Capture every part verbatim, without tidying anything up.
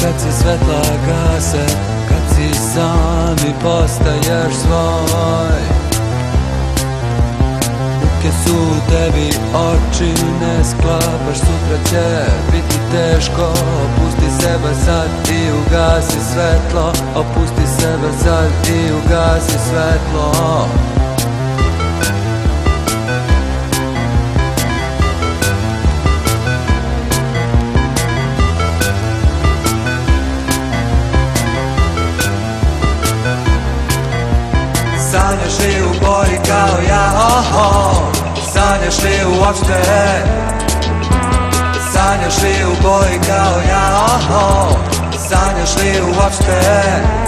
kad se svetla gase, kad si sam i postaješ svoj. Muke su tebi, oči ne sklapaš, sutra će biti teško. Opusti sebe sad i ugasi svetlo, opusti sebe sad i ugasi svetlo. Sanjaš li u boji kao ja, oh, oh. Sanjaš li uopšte? Sanjaš li u boji kao ja, oh, oh. Sanjaš li uopšte?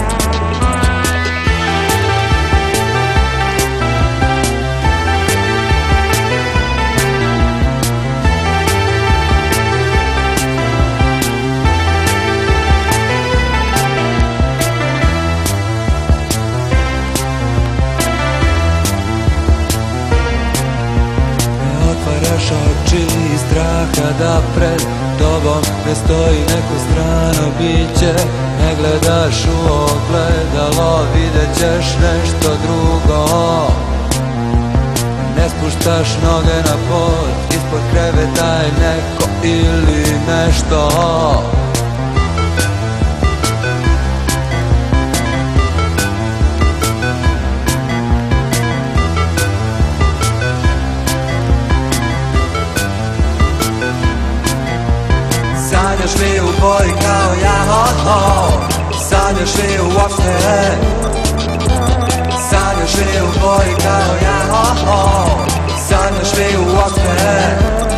Oči i straha da pred tobom ne stoji neko strano biće. Ne gledaš u ogledalo, vidjet ćeš nešto drugo. Ne spuštaš noge na pod, ispod kreveta je neko ili nešto. Sanjaš li u boji kao ja, oh, oh. Sanjaš li uopšte? Sanjaš li u boji kao ja, oh, oh. Sanjaš li uopšte?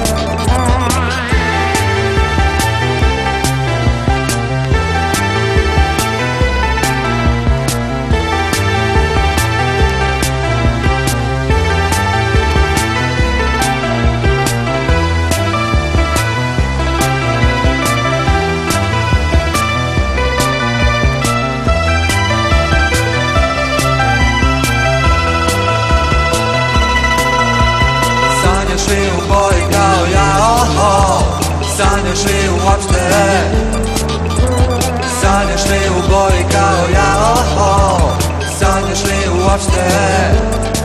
Sanjaš li u boji kao ja, oh, oh. Sanjaš li uopšte? Sanjaš li u boji kao ja, oh, oh. Sanjaš li uopšte?